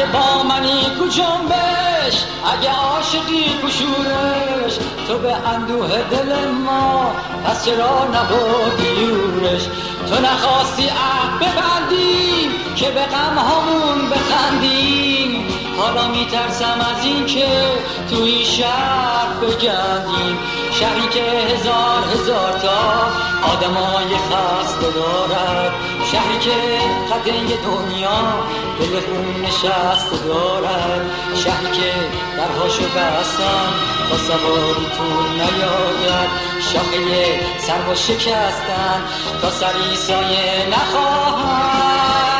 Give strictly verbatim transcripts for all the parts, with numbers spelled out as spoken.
با منی کو جنبش، اگه عاشقی کو شورش، تو به اندوه دل ما پس چرا نبردی یورش. تو نخواستی عهد ببندیم که به غم همون بخندیم، حالا میترسم از این که توی شهر بگردیم، شهری که هزار هزار تا آدمای خسته دارد، شهری که قده دنیا دل خون نشسته دارد، شهری که درهاشو بستن تا سواری تو نیاید، شاخه سرو شکستن تا سری سایه نخواهد.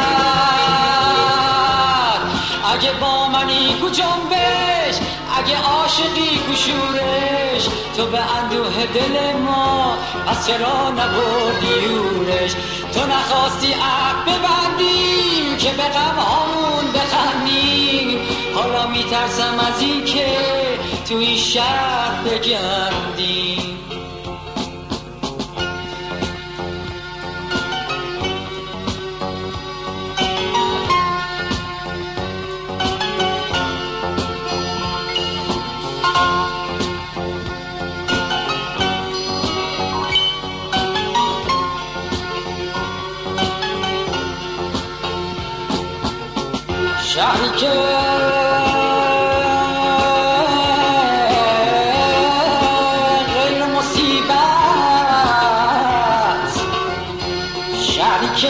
اگه با منی کو جنبش، اگه عاشقی کو شورش، تو به اندوه دل ما پس چرا نبردی یورش. تو نخواستی عهد ببندیم که به غم همون بخندیم، حالا میترسم از این که توی شهر بگردیم. شهری که غیر مصیبت، شهری که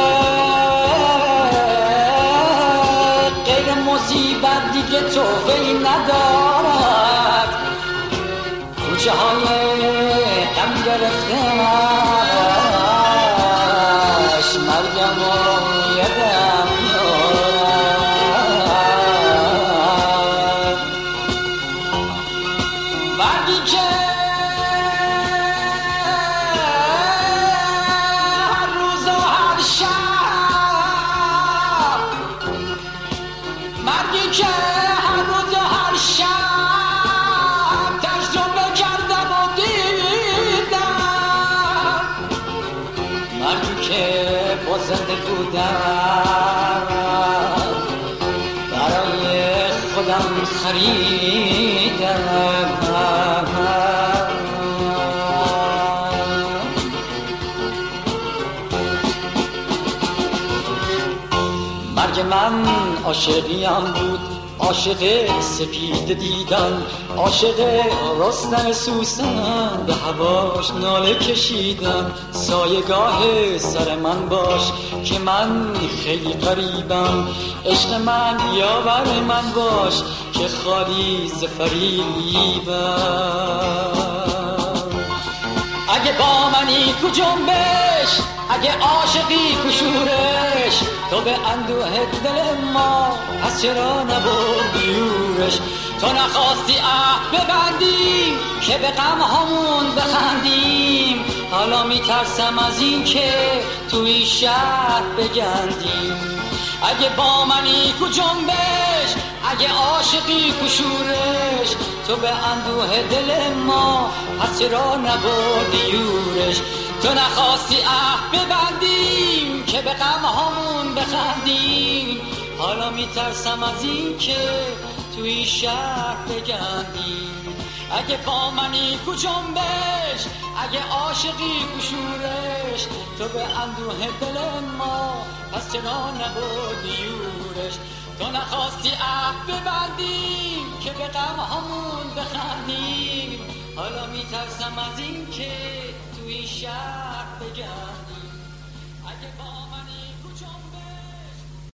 غیر مصیبت دیگه توفیقی ندارد، کوچه های غم گرفته منش، مرگم و یدم مردی که هر روز و هر شب، مردی که هر روز و هر شب تجربه کردم و دیدم، مردی که با زنده بودم برای خودم خریدم. مرگ من عاشقیم بود، عاشق سپید دیدن، عاشق رستن سوسن، به هواش ناله کشیدن، سایگاه سر من باش که من خیلی غریبم، عشق من یاور من باش که خالی ز فریبم. اگه با منی کو جنبش، اگه عاشقی کو شورش، تو به اندوه دل ما پس چرا نبردی یورش. تو نخواستی عهد ببندیم که به غم همون بخندیم، حالا میترسم از این که توی شهر بگندیم. اگه با منی کو جنبش، اگه عاشقی کو شورش، تو به اندوه دل ما پس چرا نبردی یورش. تو نخواستی عهد ببندیم که به غم همون بخندیم، حالا میترسم از این که توی شهر بگندیم. اگه با منی کو جنبش، اگه عاشقی کو شورش، تو به اندوه دل ما پس چرا نبردی یورش. تو نخواستی عهد ببندیم که به غم همون بخندیم، حالا میترسم از این که توی شهر بگردیم. اگه با